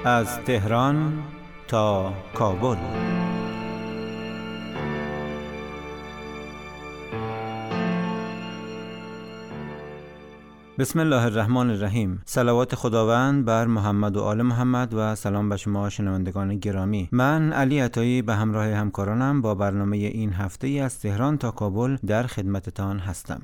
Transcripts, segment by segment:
از تهران تا کابل. بسم الله الرحمن الرحیم. صلوات خداوند بر محمد و آل محمد و سلام به شما شنوندگان گرامی. من علی عطایی به همراه همکارانم با برنامه این هفته از تهران تا کابل در خدمتتان هستم.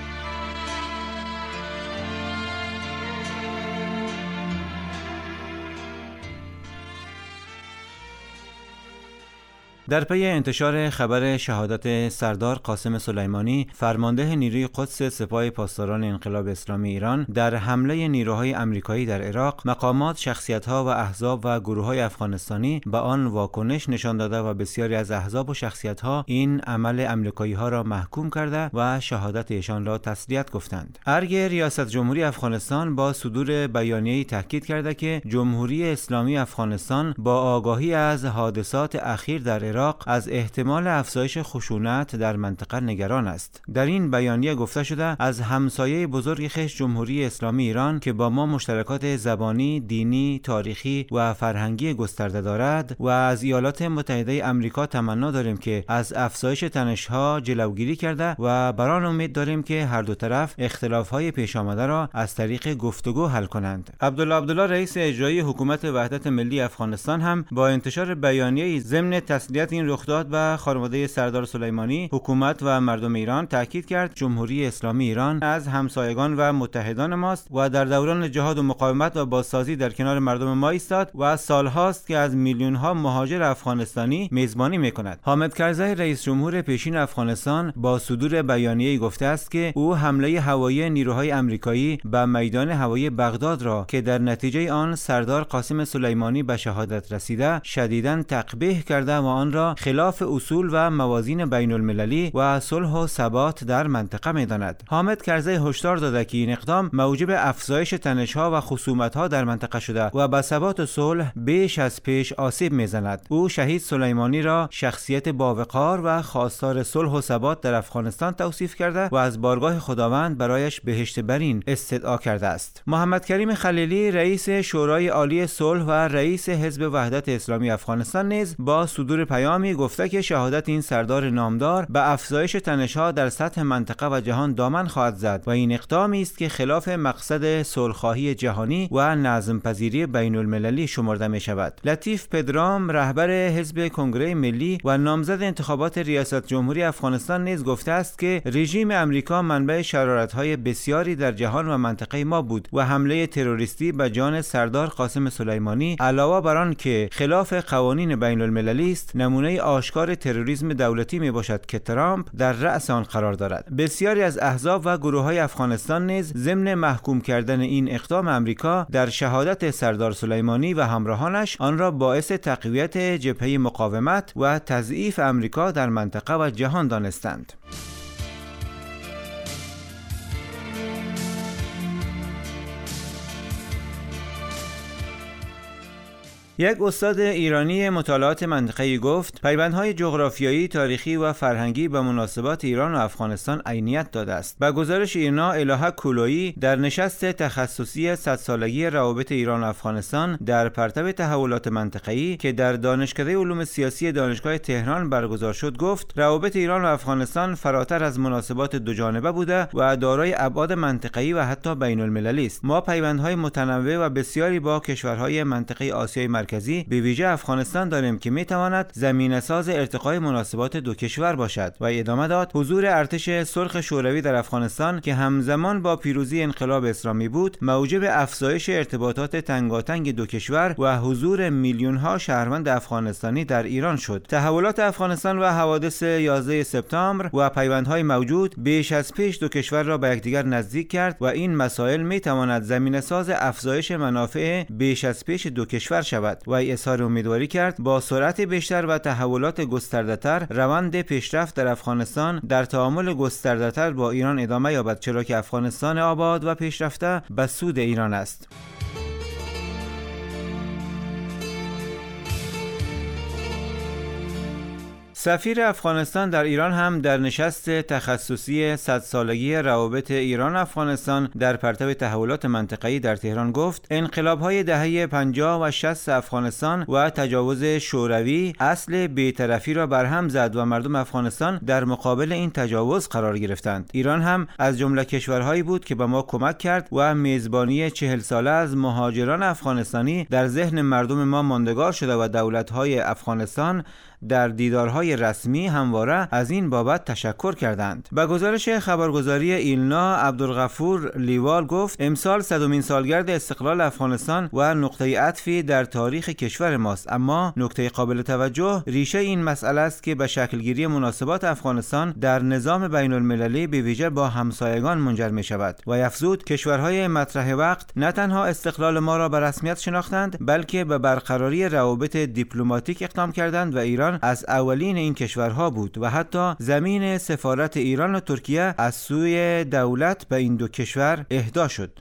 در پی انتشار خبر شهادت سردار قاسم سلیمانی، فرمانده نیروی قدس سپاه پاسداران انقلاب اسلامی ایران، در حمله نیروهای آمریکایی در عراق، مقامات، شخصیت‌ها و احزاب و گروه‌های افغانستانی به آن واکنش نشان داده و بسیاری از احزاب و شخصیت‌ها این عمل آمریکایی‌ها را محکوم کرده و شهادت ایشان را تسلیت گفتند. ارگ ریاست جمهوری افغانستان با صدور بیانیه‌ای تاکید کرده که جمهوری اسلامی افغانستان با آگاهی از حادثات اخیر در از احتمال افزایش خشونت در منطقه نگران است. در این بیانیه گفته شده از همسایه بزرگ خویش جمهوری اسلامی ایران که با ما مشترکات زبانی، دینی، تاریخی و فرهنگی گسترده دارد و از ایالات متحده آمریکا تمنا داریم که از افزایش تنش‌ها جلوگیری کرده و بر آن امید داریم که هر دو طرف اختلاف‌های پیش آمده را از طریق گفتگو حل کنند. عبدالله رئیس اجرایی حکومت وحدت ملی افغانستان هم با انتشار بیانیه‌ای ضمن تسلیت این رخداد به خانواده سردار سلیمانی، حکومت و مردم ایران تاکید کرد جمهوری اسلامی ایران از همسایگان و متحدان ماست و در دوران جهاد و مقاومت و بازسازی در کنار مردم ما ایستاد و سالهاست که از میلیون‌ها مهاجر افغانستانی میزبانی می‌کند. حامد کرزی رئیس جمهور پیشین افغانستان با صدور بیانیه‌ای گفته است که او حمله هوایی نیروهای آمریکایی به میدان هوایی بغداد را که در نتیجه آن سردار قاسم سلیمانی به شهادت رسیده شدیداً تقبیح کرده و آن را خلاف اصول و موازین بین المللی و صلح و ثبات در منطقه می‌داند. حامد کرزی هشدار داده که این اقدام موجب افزایش تنش‌ها و خصومت‌ها در منطقه شده و به ثبات و صلح بیش از پیش آسیب می‌زند. او شهید سلیمانی را شخصیت باوقار و خواستار صلح و ثبات در افغانستان توصیف کرده و از بارگاه خداوند برایش بهشت برین استدعا کرده است. محمد کریم خلیلی رئیس شورای عالی صلح و رئیس حزب وحدت اسلامی افغانستان نیز با صدور پیامی گفته که شهادت این سردار نامدار به افزایش تنش‌ها در سطح منطقه و جهان دامن خواهد زد و این اقدامی است که خلاف مقصد صلح‌خواهی جهانی و نظم پذیری بین المللی شمرده می شود. لطیف پدرام رهبر حزب کنگره ملی و نامزد انتخابات ریاست جمهوری افغانستان نیز گفته است که رژیم امریکا منبع شرارت‌های بسیاری در جهان و منطقه ما بود و حمله تروریستی به جان سردار قاسم سلیمانی علاوه بر آن که خلاف قوانین بین المللی است نمونه آشکار تروریسم دولتی می باشد که ترامپ در رأس آن قرار دارد. بسیاری از احزاب و گروه‌های افغانستان نیز ضمن محکوم کردن این اقدام امریکا در شهادت سردار سلیمانی و همراهانش آن را باعث تقویت جبهه مقاومت و تضعیف امریکا در منطقه و جهان دانستند. یک استاد ایرانی مطالعات منطقه‌ای گفت پیوندهای جغرافیایی، تاریخی و فرهنگی به مناسبات ایران و افغانستان عینیت داده است. با گزارش اینا الهه کولویی در نشست تخصصی 100 سالگی روابط ایران و افغانستان در پرتو تحولات منطقه‌ای که در دانشکده علوم سیاسی دانشگاه تهران برگزار شد گفت روابط ایران و افغانستان فراتر از مناسبات دو جانبه بوده و دارای ابعاد منطقه‌ای و حتی بین المللی است. ما پیوندهای متنوع و بسیاری با کشورهای منطقه آسیای مرکزی به ویژه افغانستان داریم که میتواند زمینه‌ساز ارتقای مناسبات دو کشور باشد و ادامه داد حضور ارتش سرخ شوروی در افغانستان که همزمان با پیروزی انقلاب اسلامی بود موجب افزایش ارتباطات تنگاتنگ دو کشور و حضور میلیون‌ها شهروند افغانستانی در ایران شد. تحولات افغانستان و حوادث 11 سپتامبر و پیوندهای موجود بیش از پیش دو کشور را به یکدیگر نزدیک کرد و این مسائل میتواند زمینه‌ساز افزایش منافع بیش از پیش دو کشور شود. و اظهار امیدواری کرد با سرعت بیشتر و تحولات گسترده‌تر روند پیشرفت در افغانستان در تعامل گسترده‌تر با ایران ادامه یابد، چرا که افغانستان آباد و پیشرفته به سود ایران است. سفیر افغانستان در ایران هم در نشست تخصصی 100 سالگی روابط ایران و افغانستان در پرتو تحولات منطقه‌ای در تهران گفت انقلاب‌های دهه 50 و 60 افغانستان و تجاوز شوروی اصل بی‌طرفی را برهم زد و مردم افغانستان در مقابل این تجاوز قرار گرفتند. ایران هم از جمله کشورهایی بود که به ما کمک کرد و میزبانی 40 ساله از مهاجران افغانستانی در ذهن مردم ما ماندگار شده و دولت‌های افغانستان در دیدارهای رسمی همواره از این بابت تشکر کردند. به گزارش خبرگزاری ایلنا، عبدالغفور لیوال گفت امسال 100مین سالگرد استقلال افغانستان و نقطه عطفی در تاریخ کشور ماست، اما نکته قابل توجه ریشه این مسئله است که به شکلگیری مناسبات افغانستان در نظام بین المللی به ویژه با همسایگان منجر می شود و افزود کشورهای مطرح وقت نه تنها استقلال ما را به رسمیت شناختند بلکه به برقراری روابط دیپلماتیک اقدام کردند و ایران از اولین این کشورها بود و حتی زمین سفارت ایران و ترکیه از سوی دولت به این دو کشور اهدا شد.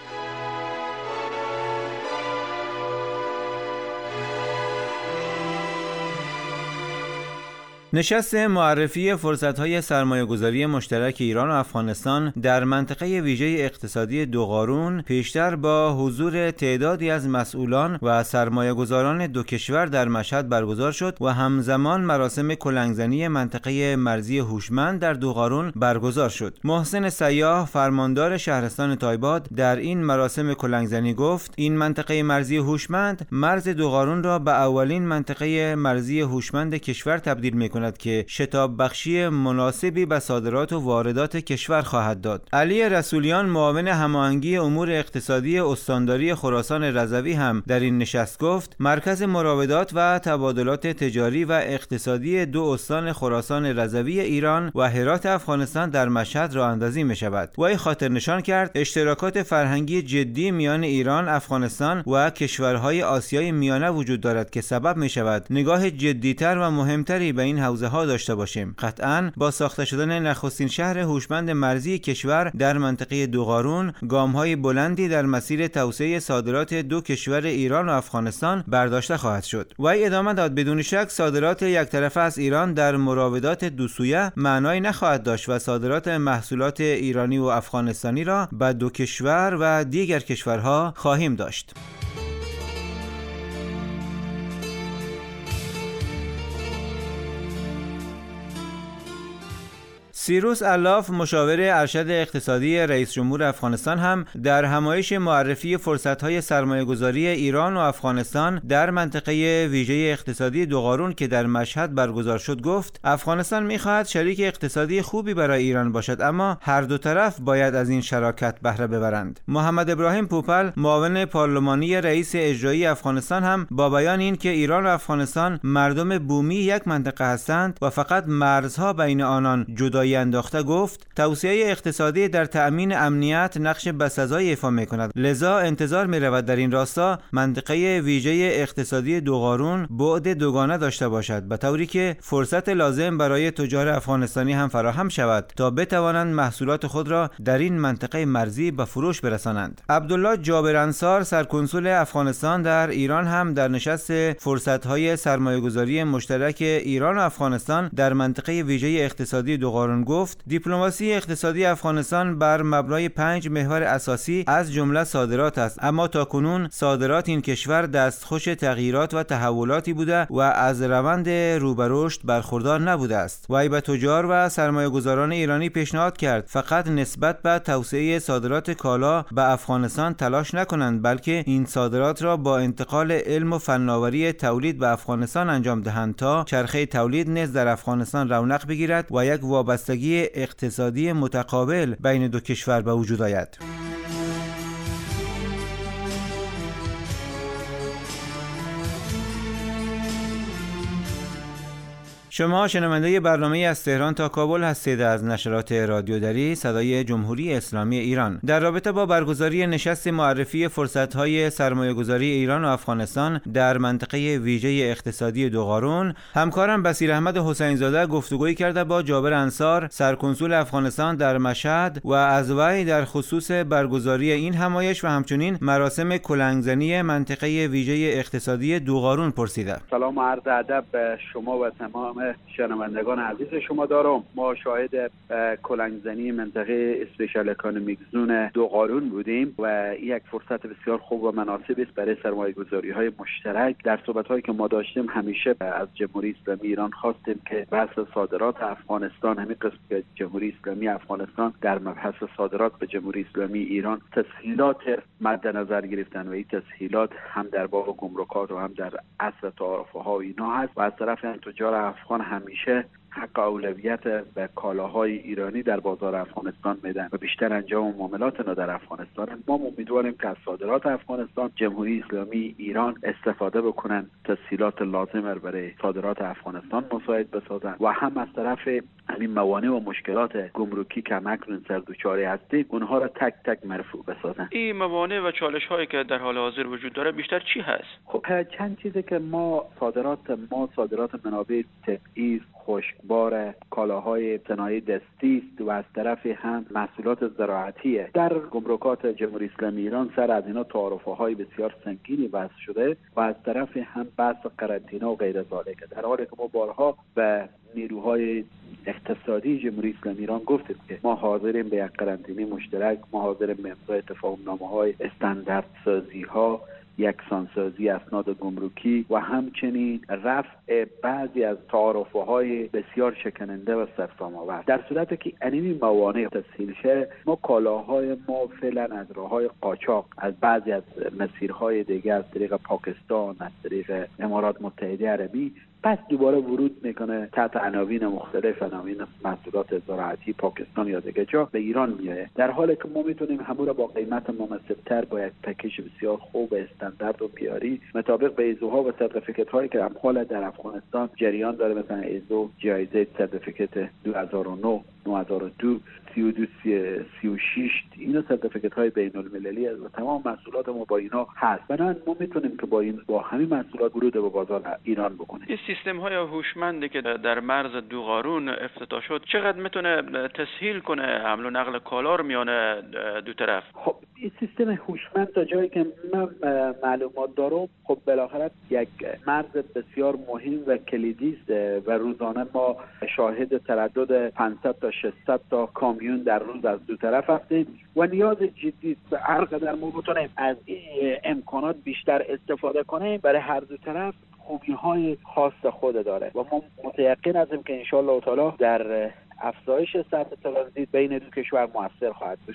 نشست معرفی فرصت‌های سرمایه‌گذاری مشترک ایران و افغانستان در منطقه ویژه اقتصادی دوقارون پیشتر با حضور تعدادی از مسئولان و سرمایه‌گذاران دو کشور در مشهد برگزار شد و همزمان مراسم کلنگزنی منطقه مرزی هوشمند در دوقارون برگزار شد. محسن سیاح فرماندار شهرستان تایباد در این مراسم کلنگزنی گفت این منطقه مرزی هوشمند مرز دوقارون را به اولین منطقه مرزی هوشمند کشور تبدیل می‌کند که شتاب بخشی مناسبی به صادرات و واردات کشور خواهد داد. علی رسولیان معاون هماهنگی امور اقتصادی استانداری خراسان رضوی هم در این نشست گفت مرکز مراودات و تبادلات تجاری و اقتصادی دو استان خراسان رضوی ایران و هرات افغانستان در مشهد راه اندازی می شود. وی خاطر نشان کرد اشتراکات فرهنگی جدی میان ایران، افغانستان و کشورهای آسیای میانه وجود دارد که سبب می شود نگاه جدی‌تر و مهمتری به این حوزه ها داشته باشیم. قطعاً با ساخته شدن نخستین شهر هوشمند مرزی کشور در منطقه دوقارون گام‌های بلندی در مسیر توسعه صادرات دو کشور ایران و افغانستان برداشته خواهد شد. وی ادامه داد بدون شک صادرات یک طرفه از ایران در مراودات دو سویه معنای نخواهد داشت و صادرات محصولات ایرانی و افغانستانی را به دو کشور و دیگر کشورها خواهیم داشت. سیروس الاف مشاور ارشد اقتصادی رئیس جمهور افغانستان هم در همایش معرفی فرصت‌های سرمایه‌گذاری ایران و افغانستان در منطقه ویژه اقتصادی دوقارون که در مشهد برگزار شد گفت افغانستان می‌خواهد شریک اقتصادی خوبی برای ایران باشد اما هر دو طرف باید از این شراکت بهره ببرند. محمد ابراهیم پوپل معاون پارلمانی رئیس اجرایی افغانستان هم با بیان این که ایران و افغانستان مردم بومی یک منطقه هستند و فقط مرزها بین آنان جدایی انداخته گفت توسعه اقتصادی در تأمین امنیت نقش بسزایی ایفا می‌کند، لذا انتظار می‌رود در این راستا منطقه ویژه اقتصادی دوقارون بعد دوگانه داشته باشد به طوری که فرصت لازم برای تجار افغانستانی هم فراهم شود تا بتوانند محصولات خود را در این منطقه مرزی به فروش برسانند. عبدالله جابر انصار سرکنسول افغانستان در ایران هم در نشست فرصت‌های سرمایه‌گذاری مشترک ایران و افغانستان در منطقه ویژه اقتصادی دوقارون گفت دیپلماسی اقتصادی افغانستان بر مبنای 5 محور اساسی از جمله صادرات است، اما تاکنون صادرات این کشور دستخوش تغییرات و تحولاتی بوده و از روند رو به رشد برخوردار نبوده است. وی به تجار و سرمایه‌گذاران ایرانی پیشنهاد کرد فقط نسبت به توسعه صادرات کالا به افغانستان تلاش نکنند بلکه این صادرات را با انتقال علم و فناوری تولید به افغانستان انجام دهند تا چرخه تولید نیز در افغانستان رونق بگیرد و یک وابستگی اقتصادی متقابل بین دو کشور به وجود آید. شما شنونده برنامه از تهران تا کابل هستید از نشرات رادیو دری صدای جمهوری اسلامی ایران. در رابطه با برگزاری نشست معرفی فرصت‌های سرمایه‌گذاری ایران و افغانستان در منطقه ویژه اقتصادی دوقارون، همکارم بصیر احمد حسین زاده گفتگویی کرده با جابر انصار سرکنسول افغانستان در مشهد و از وی در خصوص برگزاری این همایش و همچنین مراسم کلنگزنی منطقه ویژه اقتصادی دوقارون پرسیده. سلام و عرض ادب به شما و تمام سلام شنوندگان عزیز شما دارم. ما شاهد کلنگزنی منطقه اسپیشال اکونومیک زون دوغارون بودیم و یک فرصت بسیار خوب و مناسب است برای سرمایه‌گذاری‌های مشترک. در صحبت‌هایی که ما داشتیم همیشه از جمهوری اسلامی ایران خواستیم که بحث صادرات افغانستان، همین قسم که جمهوری اسلامی افغانستان در مبحث صادرات به جمهوری اسلامی ایران تسهیلات مد نظر گرفتن و این تسهیلات هم در باب گمرکات و هم در اصل تعرفه‌ها و اینا هست و از طرف تجار افغان همیشه حق اولویت به کالاهای ایرانی در بازار افغانستان میدن و بیشتر انجام معاملات اینا در افغانستان. ما امیدواریم که از صادرات افغانستان جمهوری اسلامی ایران استفاده بکنن، تسهیلات لازم را برای صادرات افغانستان مساعد بسازن و هم از طرف همین موانع و مشکلات گمرکی که اکنون سر دچار هستیم اونها را تک تک مرفوع بسازن. این موانع و چالش هایی که در حال حاضر وجود داره بیشتر چی هست؟ خب چند چیزی که ما صادرات منابع طبیعی، خشکبار، کالاهای صنایع دستی است و از طرف هم محصولات زراعتیه. در گمرکات جمهوری اسلامی ایران سر از اینا تعرفه‌های بسیار سنگینی وضع شده و از طرف هم بحث قرنطینه و غیر ذالک، در حالی که ما بارها به نیروهای اقتصادی جمهوری اسلامی ایران گفتیم که ما حاضریم به یک قرنطینه مشترک، ما حاضریم به امضای تفاهم‌نامه‌های استانداردسازی‌ها، یکسانسازی اسناد گمرکی و همچنین رفع بعضی از تعرفه‌های بسیار شکننده و سرسام‌آور. در صورتی که این موانع تسهیل شه، ما کالاهای ما فعلا از راه‌های قاچاق از بعضی از مسیرهای دیگه از طریق پاکستان، از طریق امارات متحده عربی پس دوباره ورود میکنه تحت عناوین مختلف، عناوین محصولات زراعتی پاکستان یا دیگه جا به ایران میاد، در حالی که ما میتونیم همون را با قیمت مناسب‌تر با یک پکیج بسیار خوب استاندارد و معیاری مطابق به ایزوها و سرتیفیکت هایی که امثال در افغانستان جریان داره، مثلا ایزو جایزه سرتیفیکت 2009 9002 3236 اینا سرتیفیکت های بین المللی است و تمام محصولات ما با اینا هست. بنابراین ما میتونیم که با همین محصولات ورود به بازار ایران بکنیم. این سیستم های هوشمندی که در مرز دوغارون افتتاح شد چقدر میتونه تسهیل کنه حمل و نقل کالا رو میان دو طرف؟ خب این سیستم هوشمند تا جایی که من معلومات دارم خب بالاخره یک مرز بسیار مهم و کلیدی است و روزانه ما شاهد تردد 500 تا 600 تا کامیون در روز از دو طرف هستیم و نیاز جدی است هر قدر ما بتونیم از این امکانات بیشتر استفاده کنیم برای هر دو طرف خوبی‌های خاص خود داره و ما متيقن هستیم که ان شاء الله تعالی در افزایش سطح ترانزیت بین دو کشور موثر خواهد بود.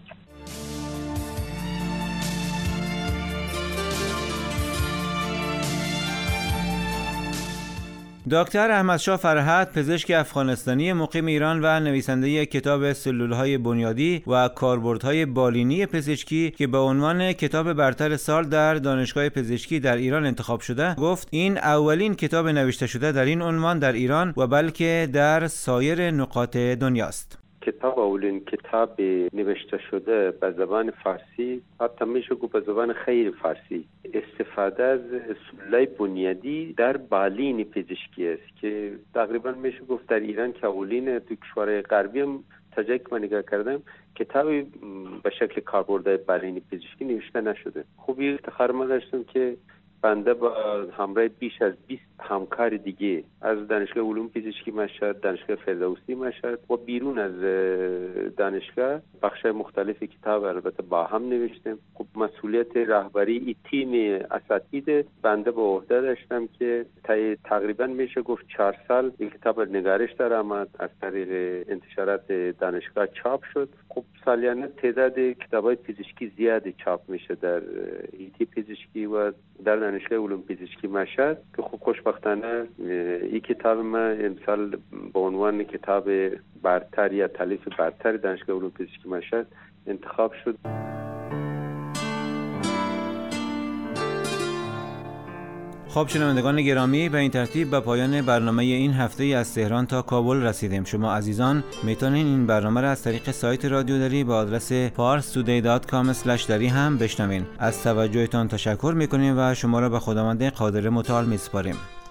دکتر احمدشاه فرهد، پزشک افغانستانی مقیم ایران و نویسنده کتاب سلولهای بنیادی و کاربردهای بالینی پزشکی که به عنوان کتاب برتر سال در دانشگاه پزشکی در ایران انتخاب شده، گفت این اولین کتاب نوشته شده در این عنوان در ایران و بلکه در سایر نقاط دنیاست. کتاب اولین کتاب نوشته شده به زبان فارسی، حتی میشه گفت به زبان خیر فارسی، استفاده از سلولهای بنیادی در بالین پزشکی است که تقریبا میشه گفت در ایران که اولین تو کشورهای غربی هم تا جایی که من نگاه کردم کتابی به شکل کاربردهای بالین پزشکی نوشته نشده. خوبی افتخار ما داشتم که بنده با همراه بیش از 20 همکار دیگه از دانشگاه علوم پزشکی مشهد، دانشگاه فردوسی مشهد و بیرون از دانشگاه بخش‌های مختلف کتاب البته با هم نوشتیم. خب مسئولیت رهبری این تیم اساتید بنده به عهده داشتم که تقریبا میشه گفت 4 سال این کتاب نگارش در آمد، از طریق انتشارات دانشگاه چاپ شد. خب سالیانه تعداد کتاب‌های پزشکی زیادی چاپ میشه در ایتی پزشکی و در دانشگاه علوم پزشکی مشهد که خب خوشبختانه این کتاب ما امسال به عنوان کتاب برتر یا تالیف برتر دانشگاه علوم پزشکی مشهد انتخاب شد. خب شنوندگان گرامی، به این ترتیب به پایان برنامه این هفته از تهران تا کابل رسیدیم. شما عزیزان میتونین این برنامه را از طریق سایت رادیو دری با آدرس parstoday.com/dari هم بشنوین. از توجهتان تشکر میکنیم و شما را به خداوند قادر متعال میسپاریم.